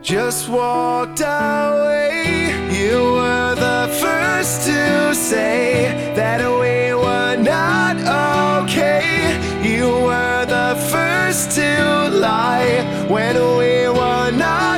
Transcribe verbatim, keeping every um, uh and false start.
just walked away. You were the first to say that we were not okay. You were the first to lie when we were not